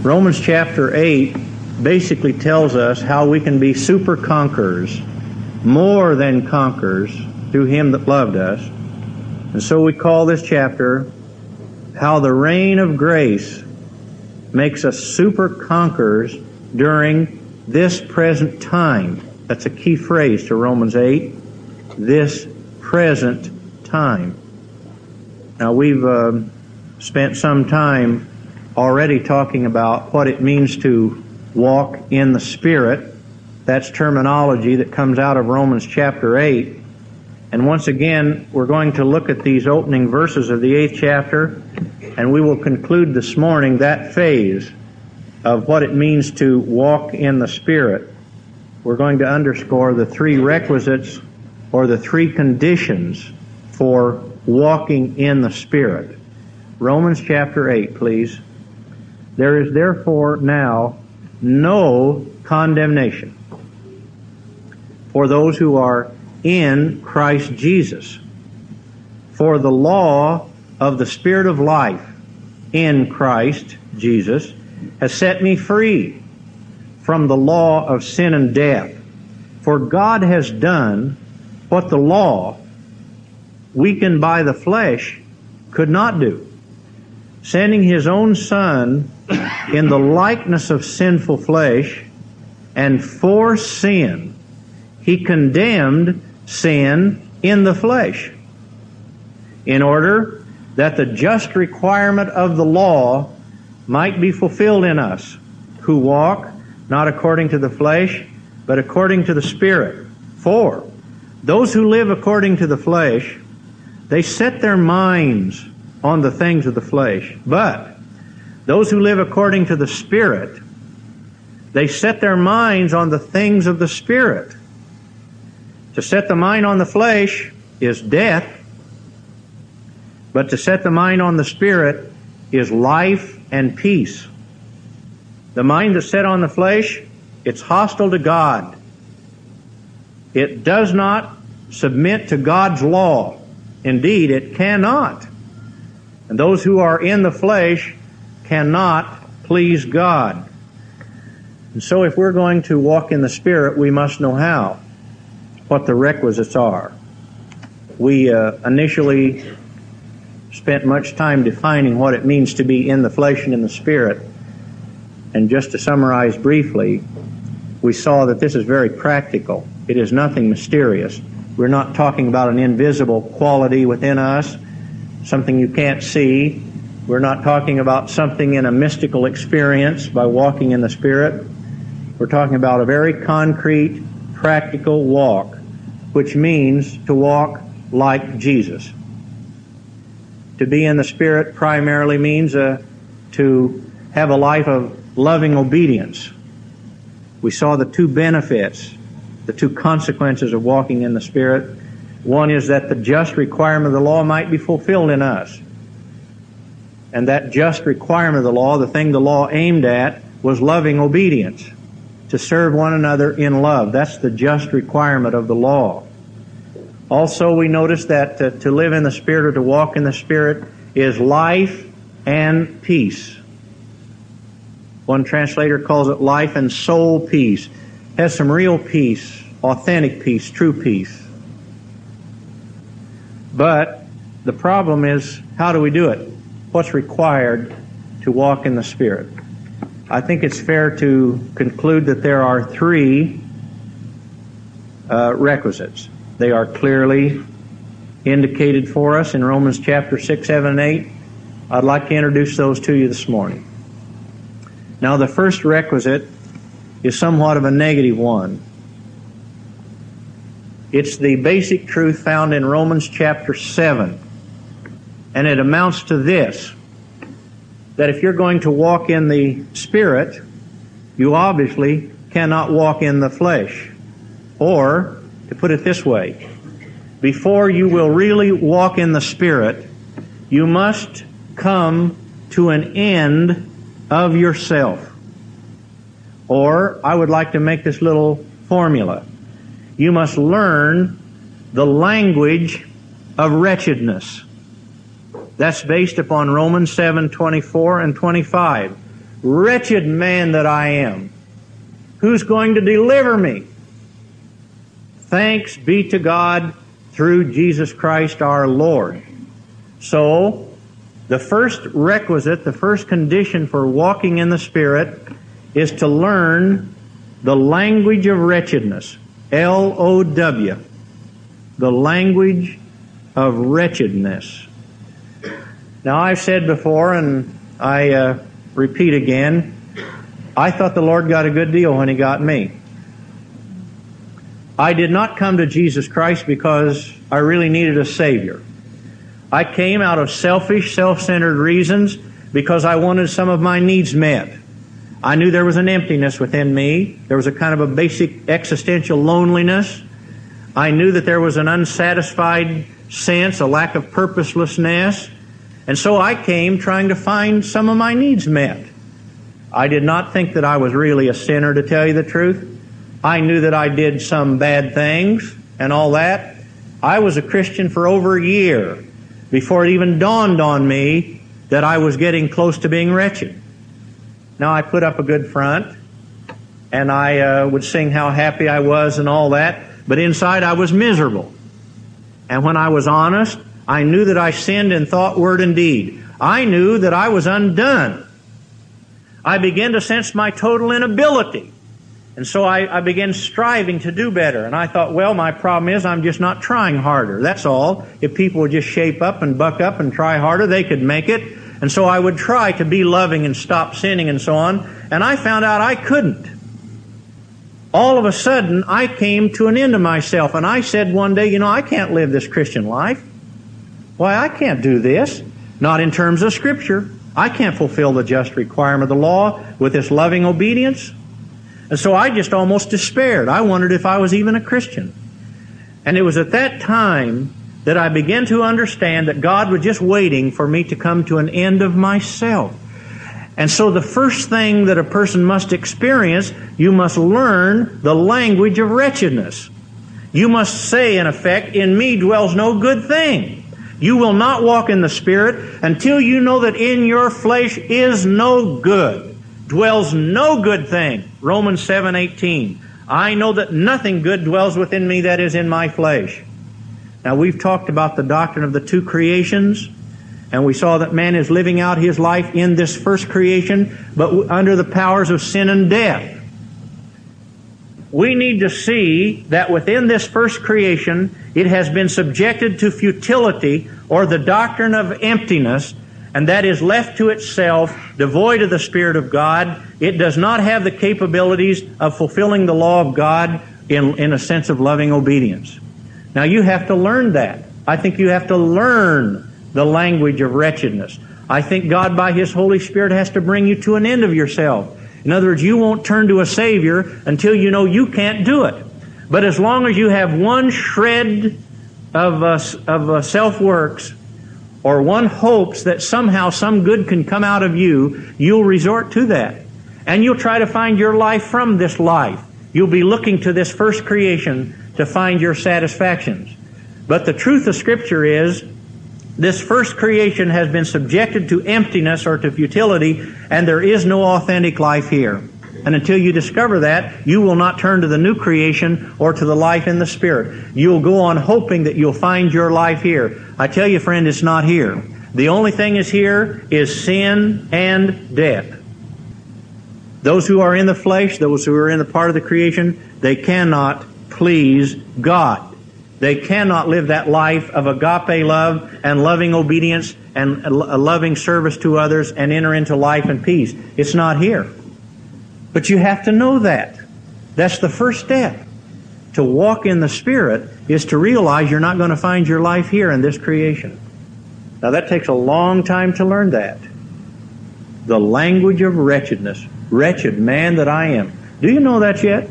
Romans chapter 8 basically tells us how we can be super conquerors, more than conquerors, through Him that loved us. And so we call this chapter, How the Reign of Grace Makes Us Super Conquerors During This Present Time. That's a key phrase to Romans 8, this present time. Now we've spent some time already talking about what it means to walk in the Spirit. That's terminology that comes out of Romans chapter 8. And once again, we're going to look at these opening verses of the 8th chapter, and we will conclude this morning that phase of what it means to walk in the Spirit. We're going to underscore the three requisites or the three conditions for walking in the Spirit. Romans chapter 8, please. There is therefore now no condemnation for those who are in Christ Jesus. For the law of the Spirit of life in Christ Jesus has set me free from the law of sin and death. For God has done what the law, weakened by the flesh, could not do, sending His own Son in the likeness of sinful flesh, and for sin He condemned sin in the flesh, in order that the just requirement of the law might be fulfilled in us, who walk not according to the flesh, but according to the Spirit. For those who live according to the flesh, they set their minds on the things of the flesh. But those who live according to the Spirit, they set their minds on the things of the Spirit. To set the mind on the flesh is death, but to set the mind on the Spirit is life and peace. The mind that's set on the flesh, it's hostile to God. It does not submit to God's law. Indeed, it cannot. And those who are in the flesh cannot please God. And so if we're going to walk in the Spirit, we must know how, what the requisites are. We initially spent much time defining what it means to be in the flesh and in the Spirit. And just to summarize briefly, we saw that this is very practical. It is nothing mysterious. We're not talking about an invisible quality within us, something you can't see. We're not talking about something in a mystical experience by walking in the Spirit. We're talking about a very concrete, practical walk, which means to walk like Jesus. To be in the Spirit primarily means to have a life of loving obedience. We saw the two benefits, the two consequences of walking in the Spirit. One is that the just requirement of the law might be fulfilled in us. And that just requirement of the law, the thing the law aimed at, was loving obedience, to serve one another in love. That's the just requirement of the law. Also, we notice that to live in the Spirit or to walk in the Spirit is life and peace. One translator calls it life and soul peace. It has some real peace, authentic peace, true peace. But the problem is, how do we do it? What's required to walk in the Spirit? I think it's fair to conclude that there are three requisites. They are clearly indicated for us in Romans chapter 6, 7, and 8. I'd like to introduce those to you this morning. Now, the first requisite is somewhat of a negative one. It's the basic truth found in Romans chapter 7. And it amounts to this, that if you're going to walk in the Spirit, you obviously cannot walk in the flesh. Or, to put it this way, before you will really walk in the Spirit, you must come to an end of yourself. Or, I would like to make this little formula. You must learn the language of wretchedness. That's based upon Romans 7:24 and 25. Wretched man that I am. Who's going to deliver me? Thanks be to God through Jesus Christ our Lord. So, the first requisite, the first condition for walking in the Spirit is to learn the language of wretchedness. L-O-W. The language of wretchedness. Now, I've said before, and I repeat again, I thought the Lord got a good deal when He got me. I did not come to Jesus Christ because I really needed a Savior. I came out of selfish, self-centered reasons because I wanted some of my needs met. I knew there was an emptiness within me. There was a kind of a basic existential loneliness. I knew that there was an unsatisfied sense, a lack of purposelessness. And so I came trying to find some of my needs met. I did not think that I was really a sinner, to tell you the truth. I knew that I did some bad things and all that. I was a Christian for over a year before it even dawned on me that I was getting close to being wretched. Now, I put up a good front, and I would sing how happy I was and all that, but inside I was miserable. And when I was honest, I knew that I sinned in thought, word, and deed. I knew that I was undone. I began to sense my total inability. And so I began striving to do better. And I thought, well, my problem is I'm just not trying harder. That's all. If people would just shape up and buck up and try harder, they could make it. And so I would try to be loving and stop sinning and so on. And I found out I couldn't. All of a sudden, I came to an end of myself. And I said one day, I can't live this Christian life. Why, I can't do this. Not in terms of Scripture. I can't fulfill the just requirement of the law with this loving obedience. And so I just almost despaired. I wondered if I was even a Christian. And it was at that time that I began to understand that God was just waiting for me to come to an end of myself. And so the first thing that a person must experience, you must learn the language of wretchedness. You must say, in effect, in me dwells no good thing. You will not walk in the Spirit until you know that in your flesh is no good. Dwells no good thing. Romans 7:18. I know that nothing good dwells within me, that is in my flesh. Now, we've talked about the doctrine of the two creations, and we saw that man is living out his life in this first creation, but under the powers of sin and death. We need to see that within this first creation, it has been subjected to futility, or the doctrine of emptiness, and that is left to itself, devoid of the Spirit of God. It does not have the capabilities of fulfilling the law of God in a sense of loving obedience. Now, you have to learn that. I think you have to learn the language of wretchedness. I think God, by His Holy Spirit, has to bring you to an end of yourself. In other words, you won't turn to a Savior until you know you can't do it. But as long as you have one shred of self-works, or one hopes that somehow some good can come out of you, you'll resort to that. And you'll try to find your life from this life. You'll be looking to this first creation to find your satisfactions. But the truth of Scripture is, this first creation has been subjected to emptiness or to futility, and there is no authentic life here. And until you discover that, you will not turn to the new creation or to the life in the Spirit. You'll go on hoping that you'll find your life here. I tell you, friend, it's not here. The only thing is here is sin and death. Those who are in the flesh, those who are in the part of the creation, they cannot please God. They cannot live that life of agape love and loving obedience and a loving service to others and enter into life and peace. It's not here. But you have to know that. That's the first step. To walk in the Spirit is to realize you're not going to find your life here in this creation. Now that takes a long time to learn that. The language of wretchedness. Wretched man that I am. Do you know that yet?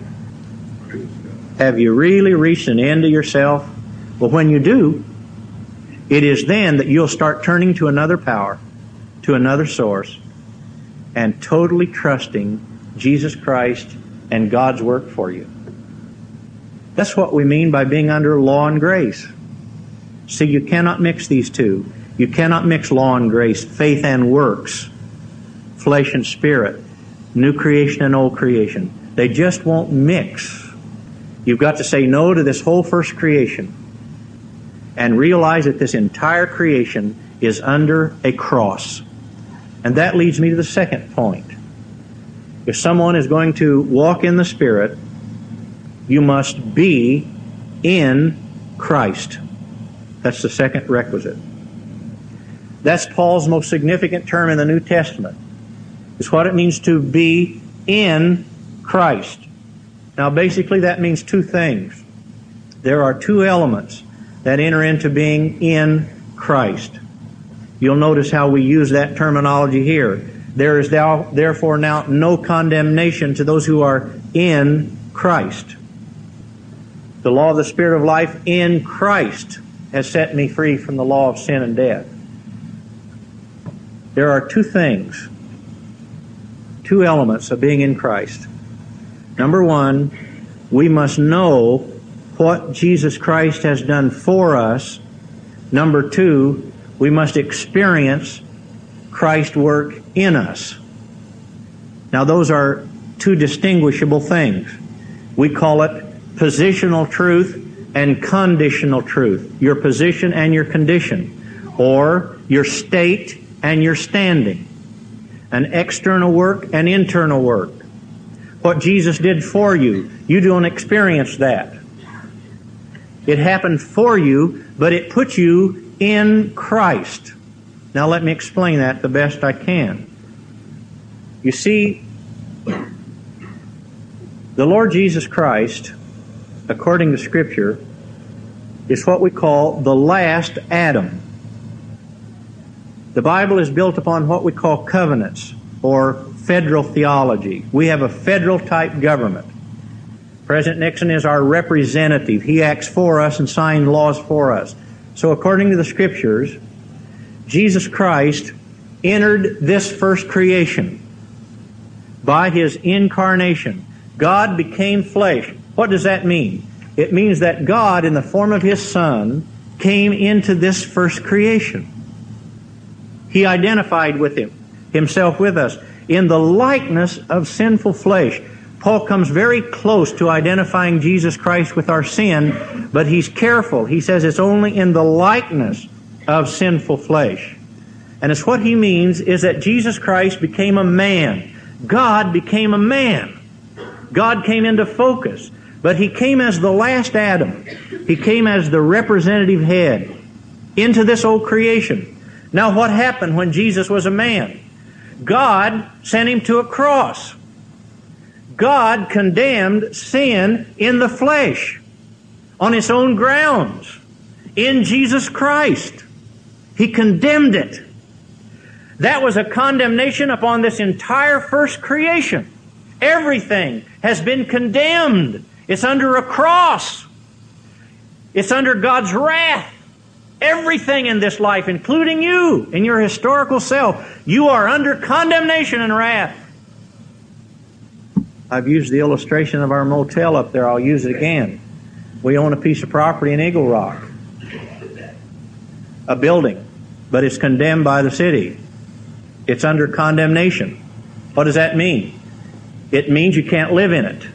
Have you really reached an end of yourself? Well, when you do, it is then that you'll start turning to another power, to another source, and totally trusting Jesus Christ and God's work for you. That's what we mean by being under law and grace. See, you cannot mix these two. You cannot mix law and grace, faith and works. flesh and spirit, new creation and old creation. They just won't mix. You've got to say no to this whole first creation and realize that this entire creation is under a cross. And that leads me to the second point. If someone is going to walk in the Spirit, you must be in Christ. That's the second requisite. That's Paul's most significant term in the New Testament. It's what it means to be in Christ. Now, basically, that means two things. There are two elements that enter into being in Christ. You'll notice how we use that terminology here. There is therefore now no condemnation to those who are in Christ. The law of the Spirit of life in Christ has set me free from the law of sin and death. There are two things, two elements of being in Christ. Number one, we must know what Jesus Christ has done for us. Number two, we must experience Christ's work in us. Now, those are two distinguishable things. We call it positional truth and conditional truth. Your position and your condition, or your state and your standing. An external work and internal work. What Jesus did for you, you don't experience that. It happened for you, but it puts you in Christ. Now let me explain that the best I can. You see, the Lord Jesus Christ, according to Scripture, is what we call the last Adam. The Bible is built upon what we call covenants, or federal theology. We have a federal type government. President Nixon is our representative. He acts for us and signs laws for us. So according to the Scriptures, Jesus Christ entered this first creation by His incarnation. God became flesh. What does that mean? It means that God, in the form of His Son, came into this first creation. He identified with Himself with us in the likeness of sinful flesh. Paul comes very close to identifying Jesus Christ with our sin, but he's careful. He says it's only in the likeness of sinful flesh. And it's what he means is that Jesus Christ became a man. God became a man. God came into focus. But He came as the last Adam. He came as the representative head into this old creation. Now what happened when Jesus was a man? God sent Him to a cross. God condemned sin in the flesh on its own grounds in Jesus Christ. He condemned it. That was a condemnation upon this entire first creation. Everything has been condemned. It's under a cross. It's under God's wrath. Everything in this life, including you and your historical self, you are under condemnation and wrath. I've used the illustration of our motel up there. I'll use it again. We own a piece of property in Eagle Rock, a building, but it's condemned by the city. It's under condemnation. What does that mean? It means you can't live in it.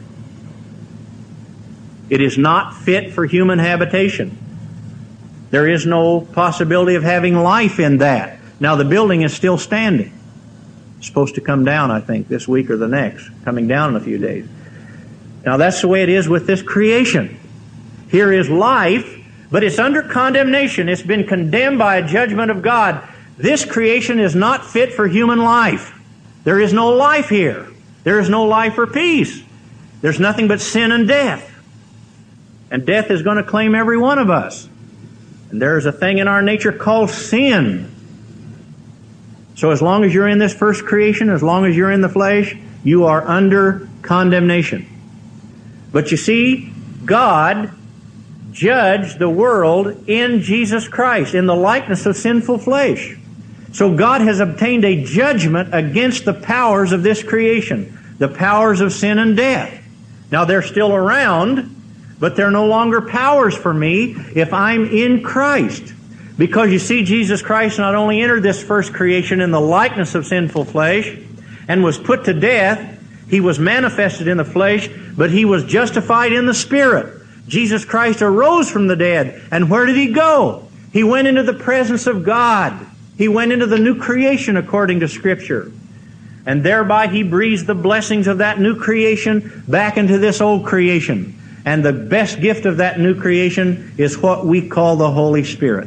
It is not fit for human habitation. There is no possibility of having life in that. Now the building is still standing. It's supposed to come down, I think, this week or the next. Coming down in a few days. Now that's the way it is with this creation. Here is life, but it's under condemnation. It's been condemned by a judgment of God. This creation is not fit for human life. There is no life here. There is no life or peace. There's nothing but sin and death. And death is going to claim every one of us. And there's a thing in our nature called sin. So as long as you're in this first creation, as long as you're in the flesh, you are under condemnation. But you see, God judged the world in Jesus Christ, in the likeness of sinful flesh. So God has obtained a judgment against the powers of this creation, the powers of sin and death. Now they're still around, but they're no longer powers for me if I'm in Christ. Because you see, Jesus Christ not only entered this first creation in the likeness of sinful flesh, and was put to death. He was manifested in the flesh, but He was justified in the Spirit. Jesus Christ arose from the dead. And where did He go? He went into the presence of God. He went into the new creation according to Scripture. And thereby He breathes the blessings of that new creation back into this old creation. And the best gift of that new creation is what we call the Holy Spirit.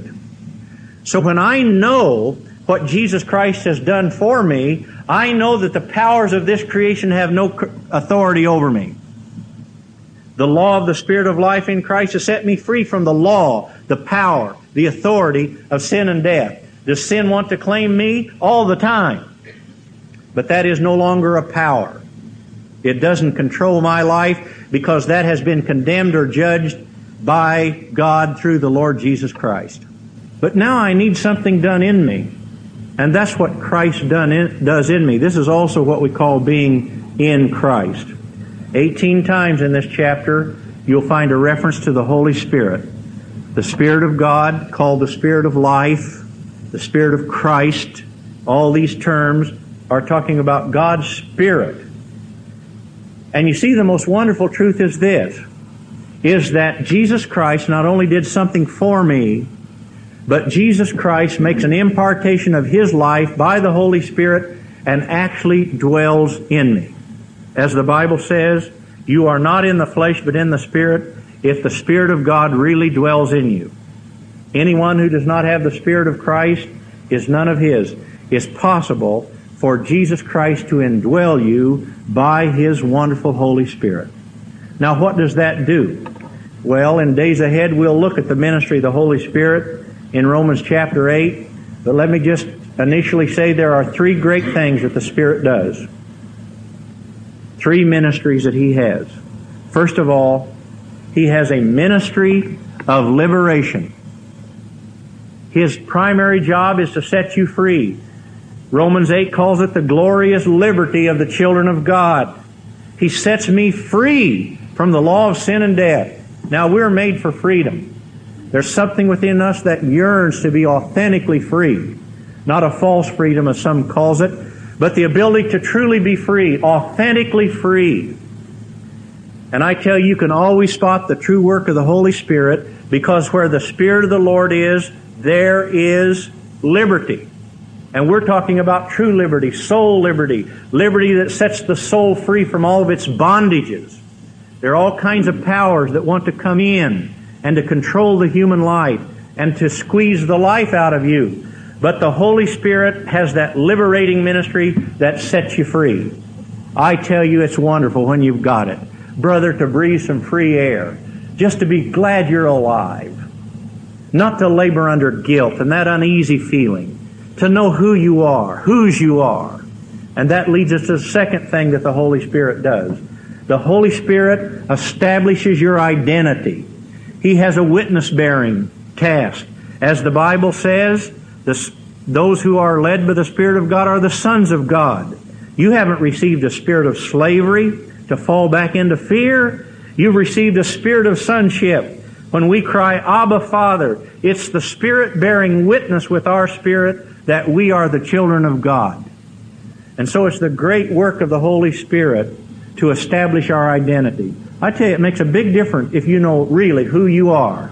So when I know what Jesus Christ has done for me, I know that the powers of this creation have no authority over me. The law of the Spirit of life in Christ has set me free from the law, the power, the authority of sin and death. Does sin want to claim me? All the time. But that is no longer a power. It doesn't control my life because that has been condemned or judged by God through the Lord Jesus Christ. But now I need something done in me. And that's what Christ does in me. This is also what we call being in Christ. 18 times in this chapter, you'll find a reference to the Holy Spirit. The Spirit of God, called the Spirit of life, the Spirit of Christ. All these terms are talking about God's Spirit. And you see, the most wonderful truth is this, is that Jesus Christ not only did something for me, but Jesus Christ makes an impartation of His life by the Holy Spirit and actually dwells in me. As the Bible says, you are not in the flesh but in the Spirit if the Spirit of God really dwells in you. Anyone who does not have the Spirit of Christ is none of His. It's possible for Jesus Christ to indwell you by His wonderful Holy Spirit. Now, what does that do? Well, in days ahead, we'll look at the ministry of the Holy Spirit in Romans chapter 8. But let me just initially say there are three great things that the Spirit does. Three ministries that He has. First of all, He has a ministry of liberation. His primary job is to set you free. Romans 8 calls it the glorious liberty of the children of God. He sets me free from the law of sin and death. Now, we're made for freedom. There's something within us that yearns to be authentically free. Not a false freedom, as some calls it, but the ability to truly be free, authentically free. And I tell you, you can always spot the true work of the Holy Spirit, because where the Spirit of the Lord is, there is liberty. And we're talking about true liberty, soul liberty, liberty that sets the soul free from all of its bondages. There are all kinds of powers that want to come in and to control the human life and to squeeze the life out of you. But the Holy Spirit has that liberating ministry that sets you free. I tell you, it's wonderful when you've got it. Brother, to breathe some free air, just to be glad you're alive, not to labor under guilt and that uneasy feeling, to know who you are, whose you are. And that leads us to the second thing that the Holy Spirit does. The Holy Spirit establishes your identity. He has a witness-bearing task. As the Bible says, those who are led by the Spirit of God are the sons of God. You haven't received a spirit of slavery to fall back into fear. You've received a spirit of sonship. When we cry, Abba, Father, it's the Spirit bearing witness with our spirit that we are the children of God. And so it's the great work of the Holy Spirit to establish our identity. I tell you, it makes a big difference if you know really who you are.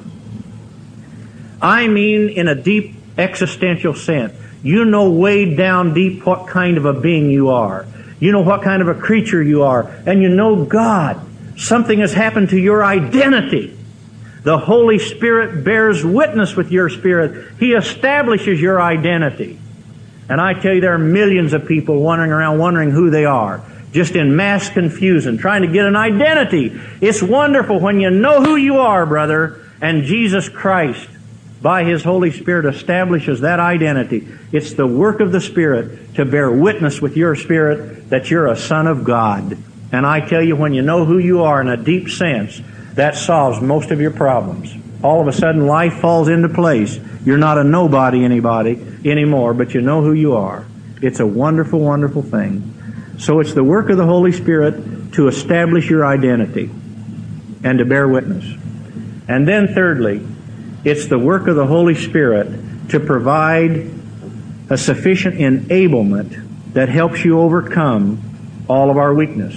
I mean in a deep existential sense. You know way down deep what kind of a being you are. You know what kind of a creature you are. And you know God. Something has happened to your identity. The Holy Spirit bears witness with your spirit. He establishes your identity. And I tell you, there are millions of people wandering around wondering who they are, just in mass confusion, trying to get an identity. It's wonderful when you know who you are, brother, and Jesus Christ, by His Holy Spirit, establishes that identity. It's the work of the Spirit to bear witness with your spirit that you're a son of God. And I tell you, when you know who you are in a deep sense, that solves most of your problems. All of a sudden, life falls into place. You're not a nobody anymore, but you know who you are. It's a wonderful, wonderful thing. So it's the work of the Holy Spirit to establish your identity and to bear witness. And then thirdly, it's the work of the Holy Spirit to provide a sufficient enablement that helps you overcome all of our weakness.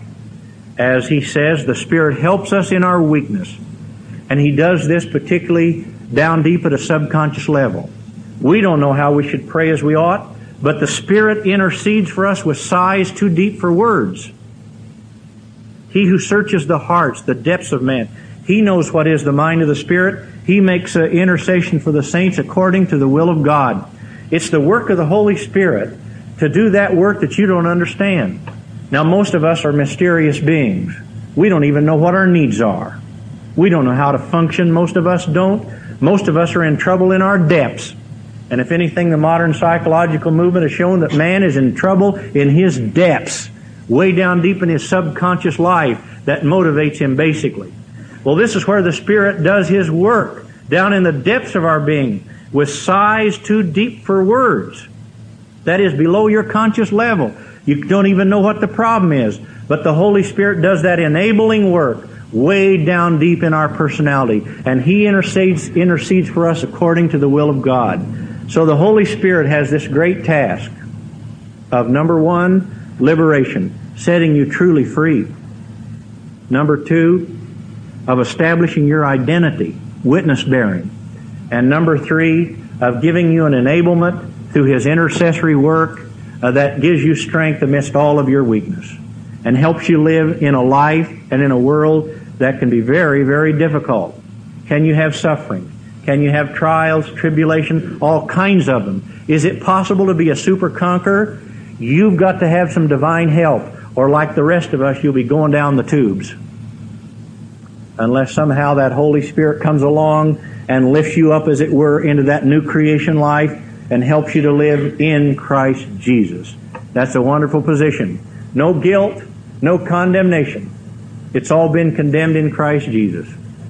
As he says, the Spirit helps us in our weakness. And he does this particularly down deep at a subconscious level. We don't know how we should pray as we ought, but the Spirit intercedes for us with sighs too deep for words. He who searches the hearts, the depths of man, he knows what is the mind of the Spirit. He makes an intercession for the saints according to the will of God. It's the work of the Holy Spirit to do that work that you don't understand. Now, most of us are mysterious beings. We don't even know what our needs are. We don't know how to function. Most of us don't. Most of us are in trouble in our depths. And if anything, the modern psychological movement has shown that man is in trouble in his depths, way down deep in his subconscious life that motivates him basically. Well, this is where the Spirit does His work, down in the depths of our being, with sighs too deep for words. That is below your conscious level. You don't even know what the problem is. But the Holy Spirit does that enabling work way down deep in our personality. And He intercedes for us according to the will of God. So the Holy Spirit has this great task of, number one, liberation, setting you truly free. Number two, of establishing your identity, witness bearing. And number three, of giving you an enablement through His intercessory work that gives you strength amidst all of your weakness and helps you live in a life and in a world that can be very, very difficult. Can you have suffering? Can you have trials, tribulation, all kinds of them? Is it possible to be a super conqueror? You've got to have some divine help, or like the rest of us, you'll be going down the tubes. Unless somehow that Holy Spirit comes along and lifts you up, as it were, into that new creation life and helps you to live in Christ Jesus. That's a wonderful position. No guilt, no condemnation. It's all been condemned in Christ Jesus.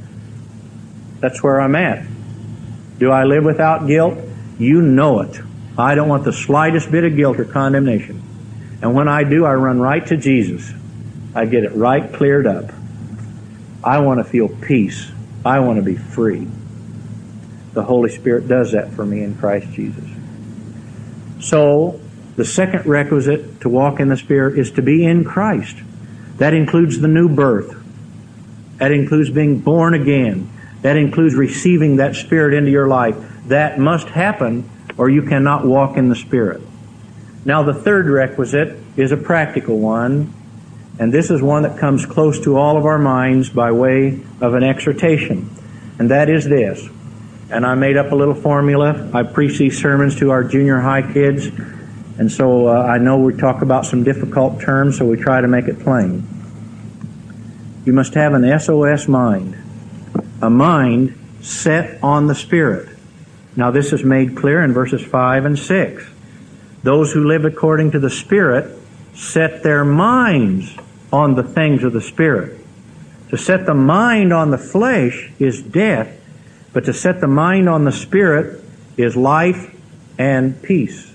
That's where I'm at. Do I live without guilt? You know it. I don't want the slightest bit of guilt or condemnation. And when I do, I run right to Jesus. I get it right cleared up. I want to feel peace. I want to be free. The Holy Spirit does that for me in Christ Jesus. So, the second requisite to walk in the Spirit is to be in Christ. That includes the new birth. That includes being born again. That includes receiving that Spirit into your life. That must happen, or you cannot walk in the Spirit. Now, the third requisite is a practical one, and this is one that comes close to all of our minds by way of an exhortation. And that is this. And I made up a little formula. I preach these sermons to our junior high kids. And so I know we talk about some difficult terms, so we try to make it plain. You must have an SOS mind. A mind set on the Spirit. Now this is made clear in verses 5 and 6. Those who live according to the Spirit set their minds on the things of the Spirit. To set the mind on the flesh is death, but to set the mind on the Spirit is life and peace.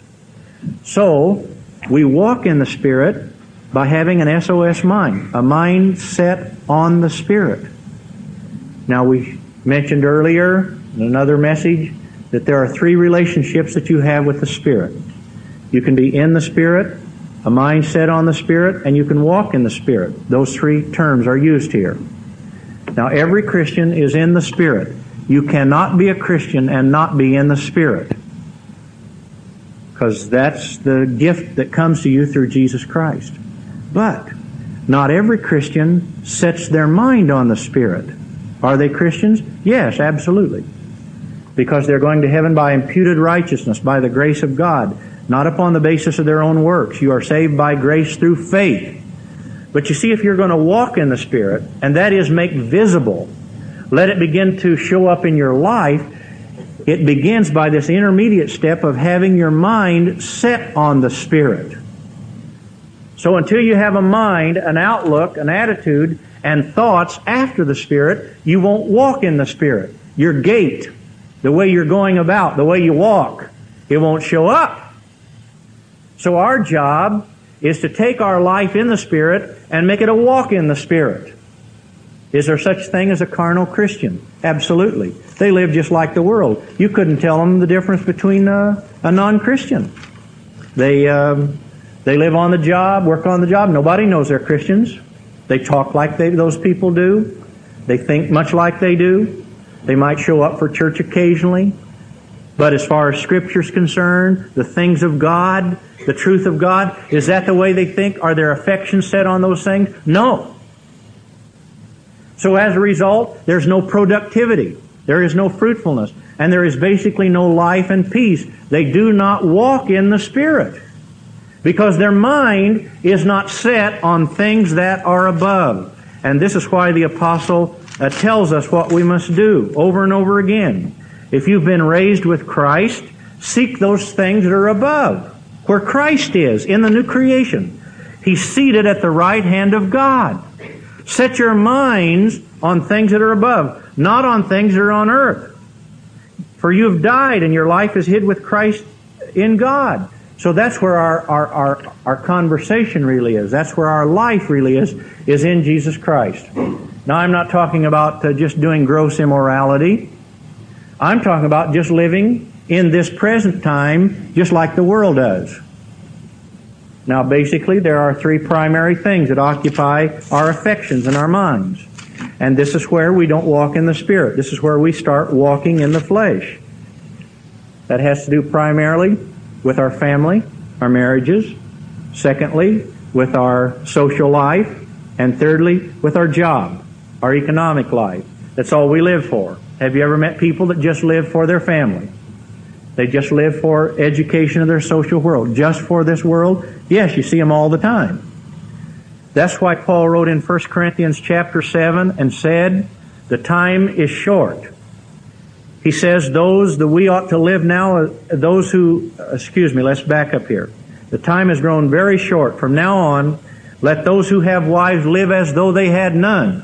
So, we walk in the Spirit by having an SOS mind, a mind set on the Spirit. Now, we mentioned earlier in another message that there are three relationships that you have with the Spirit. You can be in the Spirit, a mind set on the Spirit, and you can walk in the Spirit. Those three terms are used here. Now, every Christian is in the Spirit. You cannot be a Christian and not be in the Spirit, because that's the gift that comes to you through Jesus Christ. But not every Christian sets their mind on the Spirit. Are they Christians? Yes, absolutely. Because they're going to heaven by imputed righteousness, by the grace of God, not upon the basis of their own works. You are saved by grace through faith. But you see, if you're going to walk in the Spirit, and that is make visible, let it begin to show up in your life, it begins by this intermediate step of having your mind set on the Spirit. So until you have a mind, an outlook, an attitude, and thoughts after the Spirit, you won't walk in the Spirit. Your gait, the way you're going about, the way you walk, it won't show up. So our job is to take our life in the Spirit and make it a walk in the Spirit. Is there such thing as a carnal Christian? Absolutely. They live just like the world. You couldn't tell them the difference between a non-Christian. They They live on the job, work on the job. Nobody knows they're Christians. They talk like those people do. They think much like they do. They might show up for church occasionally. But as far as Scripture's concerned, the things of God, the truth of God, is that the way they think? Are their affections set on those things? No. So as a result, there's no productivity. There is no fruitfulness. And there is basically no life and peace. They do not walk in the Spirit, because their mind is not set on things that are above. And this is why the apostle tells us what we must do over and over again. If you've been raised with Christ, seek those things that are above, where Christ is, in the new creation. He's seated at the right hand of God. Set your minds on things that are above, not on things that are on earth. For you have died, and your life is hid with Christ in God. So that's where our conversation really is. That's where our life really is in Jesus Christ. Now, I'm not talking about just doing gross immorality. I'm talking about just living in this present time just like the world does. Now, basically, there are three primary things that occupy our affections and our minds. And this is where we don't walk in the Spirit. This is where we start walking in the flesh. That has to do primarily with our family, our marriages. Secondly, with our social life. And thirdly, with our job, our economic life. That's all we live for. Have you ever met people that just live for their family? They just live for education of their social world. Just for this world? Yes, you see them all the time. That's why Paul wrote in 1 Corinthians chapter 7 and said, the time is short. He says those that we ought to live now, let's back up here. The time has grown very short. From now on, let those who have wives live as though they had none.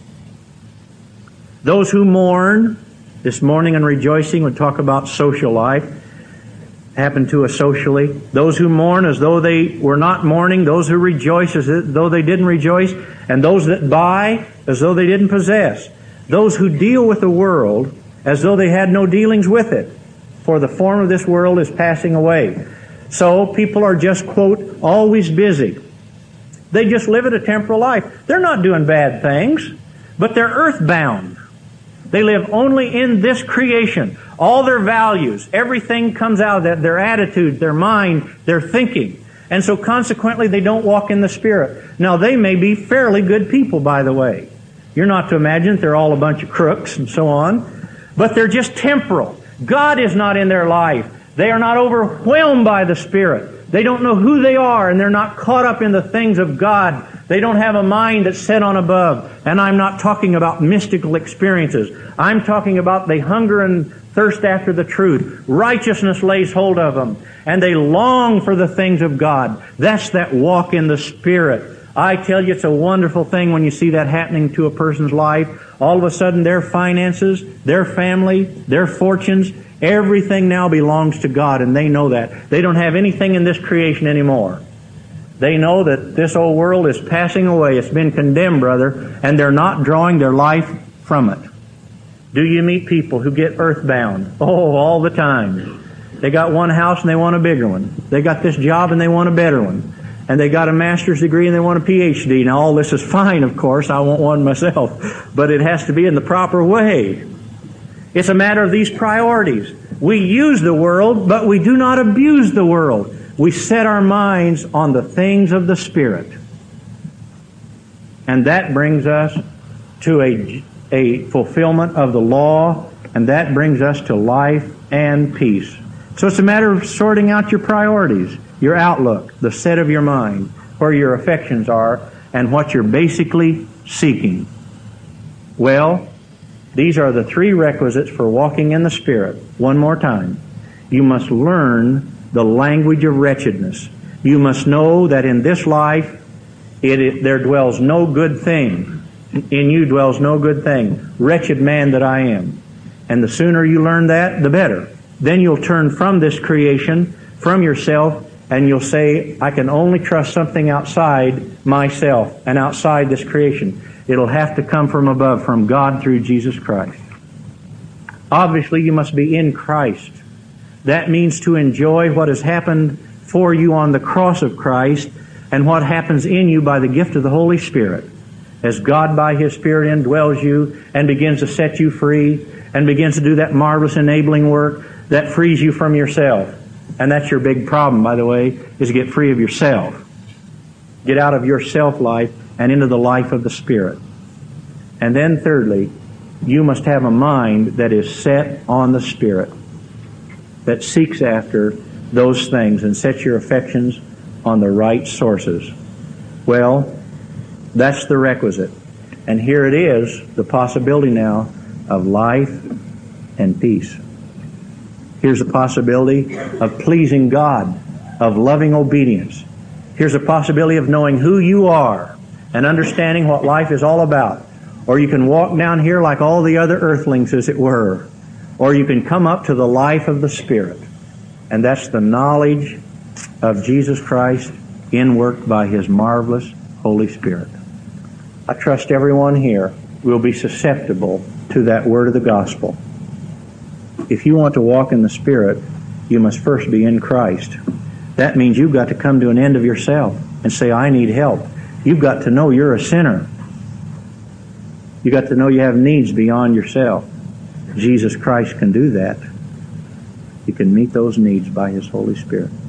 Those who mourn, this mourning and rejoicing would talk about social life, happened to us socially. Those who mourn as though they were not mourning, those who rejoice as though they didn't rejoice, and those that buy as though they didn't possess. Those who deal with the world as though they had no dealings with it, for the form of this world is passing away. So people are just, quote, always busy. They just live at a temporal life. They're not doing bad things, but they're earthbound. They live only in this creation. All their values, everything comes out of that, their attitude, their mind, their thinking. And so consequently, they don't walk in the Spirit. Now, they may be fairly good people, by the way. You're not to imagine that they're all a bunch of crooks and so on. But they're just temporal. God is not in their life. They are not overwhelmed by the Spirit. They don't know who they are, and they're not caught up in the things of God. They don't have a mind that's set on above. And I'm not talking about mystical experiences. I'm talking about they hunger and thirst after the truth. Righteousness lays hold of them. And they long for the things of God. That's that walk in the Spirit. I tell you, it's a wonderful thing when you see that happening to a person's life. All of a sudden, their finances, their family, their fortunes, everything now belongs to God, and they know that. They don't have anything in this creation anymore. They know that this old world is passing away. It's been condemned, brother, and they're not drawing their life from it. Do you meet people who get earthbound? Oh, all the time. They got one house and they want a bigger one. They got this job and they want a better one. And they got a master's degree and they want a PhD. Now, all this is fine, of course. I want one myself. But it has to be in the proper way. It's a matter of these priorities. We use the world, but we do not abuse the world. We set our minds on the things of the Spirit. And that brings us to a fulfillment of the law, and that brings us to life and peace. So it's a matter of sorting out your priorities, your outlook, the set of your mind, where your affections are, and what you're basically seeking. Well, these are the three requisites for walking in the Spirit. One more time. You must learn the language of wretchedness. You must know that in this life there dwells no good thing. In you dwells no good thing. Wretched man that I am. And the sooner you learn that, the better. Then you'll turn from this creation, from yourself, and you'll say, I can only trust something outside myself and outside this creation. It'll have to come from above, from God through Jesus Christ. Obviously, you must be in Christ. That means to enjoy what has happened for you on the cross of Christ, and what happens in you by the gift of the Holy Spirit. As God by His Spirit indwells you and begins to set you free and begins to do that marvelous enabling work that frees you from yourself. And that's your big problem, by the way, is to get free of yourself. Get out of your self-life and into the life of the Spirit. And then thirdly, you must have a mind that is set on the Spirit, that seeks after those things and sets your affections on the right sources. Well, that's the requisite. And here it is, the possibility now of life and peace. Here's the possibility of pleasing God, of loving obedience. Here's a possibility of knowing who you are and understanding what life is all about. Or you can walk down here like all the other earthlings, as it were. Or you can come up to the life of the Spirit. And that's the knowledge of Jesus Christ in work by His marvelous Holy Spirit. I trust everyone here will be susceptible to that word of the gospel. If you want to walk in the Spirit, you must first be in Christ. That means you've got to come to an end of yourself and say, I need help. You've got to know you're a sinner. You've got to know you have needs beyond yourself. Jesus Christ can do that. He can meet those needs by His Holy Spirit.